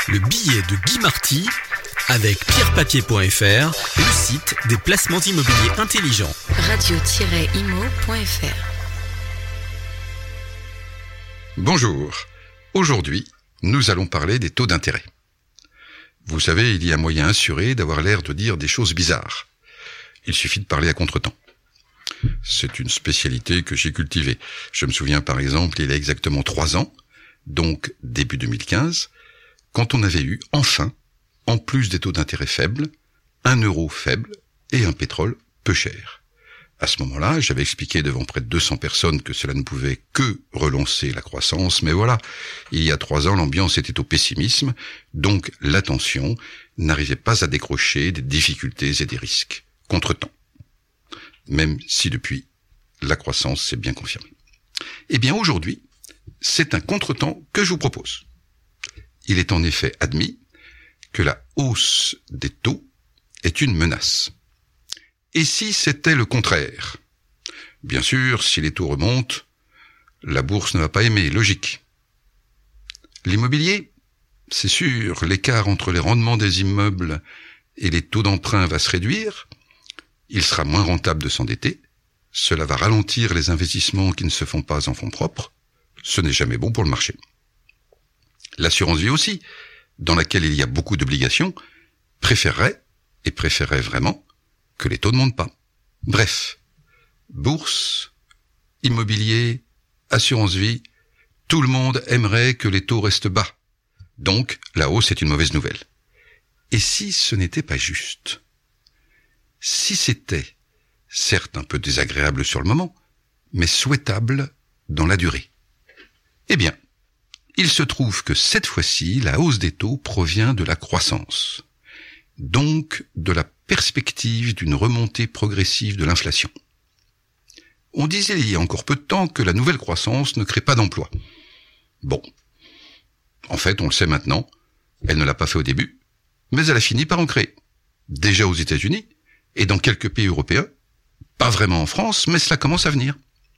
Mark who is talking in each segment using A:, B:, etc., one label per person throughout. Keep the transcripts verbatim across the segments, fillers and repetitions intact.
A: Le billet de Guy Marty avec pierre papier point f r, le site des placements immobiliers intelligents.
B: radio tiret imo point f r.
C: Bonjour. Aujourd'hui, nous allons parler des taux d'intérêt. Vous savez, il y a moyen assuré d'avoir l'air de dire des choses bizarres. Il suffit de parler à contretemps. C'est une spécialité que j'ai cultivée. Je me souviens par exemple, il y a exactement trois ans, donc début deux mille quinze, quand on avait eu enfin, en plus des taux d'intérêt faibles, un euro faible et un pétrole peu cher. À ce moment-là, j'avais expliqué devant près de deux cents personnes que cela ne pouvait que relancer la croissance, mais voilà, il y a trois ans, l'ambiance était au pessimisme, donc l'attention n'arrivait pas à décrocher des difficultés et des risques. Contretemps. Même si depuis, la croissance s'est bien confirmée. Eh bien aujourd'hui, c'est un contretemps que je vous propose. Il est en effet admis que la hausse des taux est une menace. Et si c'était le contraire? Bien sûr, si les taux remontent, la bourse ne va pas aimer, logique. L'immobilier, c'est sûr, l'écart entre les rendements des immeubles et les taux d'emprunt va se réduire. Il sera moins rentable de s'endetter. Cela va ralentir les investissements qui ne se font pas en fonds propres. Ce n'est jamais bon pour le marché. L'assurance vie aussi, dans laquelle il y a beaucoup d'obligations, préférerait, et préférerait vraiment, que les taux ne montent pas. Bref, bourse, immobilier, assurance vie, tout le monde aimerait que les taux restent bas. Donc, la hausse est une mauvaise nouvelle. Et si ce n'était pas juste ? Si c'était, certes un peu désagréable sur le moment, mais souhaitable dans la durée. Eh bien, il se trouve que cette fois-ci, la hausse des taux provient de la croissance, donc de la perspective d'une remontée progressive de l'inflation. On disait il y a encore peu de temps que la nouvelle croissance ne crée pas d'emplois. Bon, en fait, on le sait maintenant, elle ne l'a pas fait au début, mais elle a fini par en créer. Déjà aux États-Unis, et dans quelques pays européens, pas vraiment en France, mais cela commence à venir.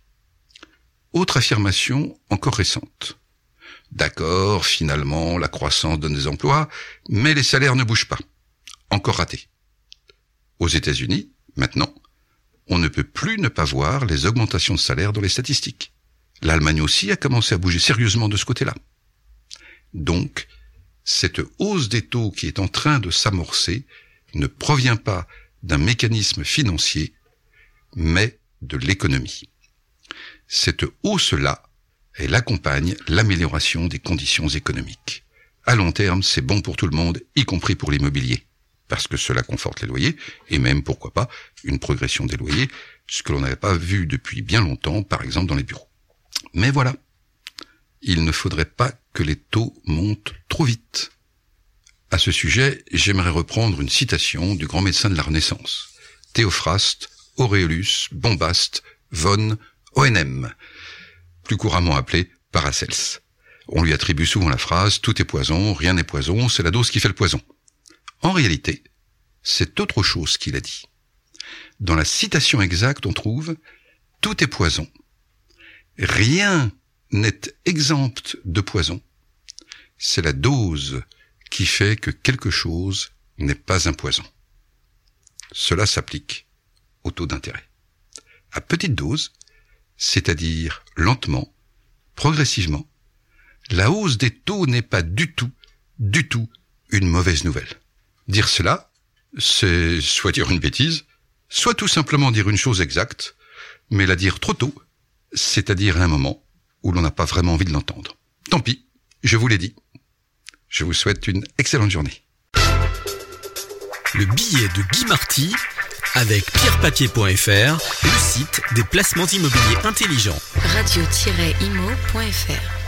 C: Autre affirmation encore récente. D'accord, finalement, la croissance donne des emplois, mais les salaires ne bougent pas. Encore raté. Aux États-Unis, maintenant, on ne peut plus ne pas voir les augmentations de salaire dans les statistiques. L'Allemagne aussi a commencé à bouger sérieusement de ce côté-là. Donc, cette hausse des taux qui est en train de s'amorcer ne provient pas d'un mécanisme financier, mais de l'économie. Cette hausse-là, elle accompagne l'amélioration des conditions économiques. À long terme, c'est bon pour tout le monde, y compris pour l'immobilier, parce que cela conforte les loyers, et même, pourquoi pas, une progression des loyers, ce que l'on n'avait pas vu depuis bien longtemps, par exemple dans les bureaux. Mais voilà, il ne faudrait pas que les taux montent trop vite. À ce sujet, j'aimerais reprendre une citation du grand médecin de la Renaissance, Théophraste Auréolus Bombaste von Hohenem, plus couramment appelé Paracelse. On lui attribue souvent la phrase « Tout est poison, rien n'est poison, c'est la dose qui fait le poison ». En réalité, c'est autre chose qu'il a dit. Dans la citation exacte, on trouve « Tout est poison, rien n'est exempt de poison, c'est la dose qui fait que quelque chose n'est pas un poison ». Cela s'applique au taux d'intérêt. À petite dose, c'est-à-dire lentement, progressivement, la hausse des taux n'est pas du tout, du tout une mauvaise nouvelle. Dire cela, c'est soit dire une bêtise, soit tout simplement dire une chose exacte, mais la dire trop tôt, c'est-à-dire à un moment où l'on n'a pas vraiment envie de l'entendre. Tant pis, je vous l'ai dit. Je vous souhaite une excellente journée.
A: Le billet de Guy Marty avec pierre papier point f r, le site des placements immobiliers intelligents.
B: radio tiret imo point f r.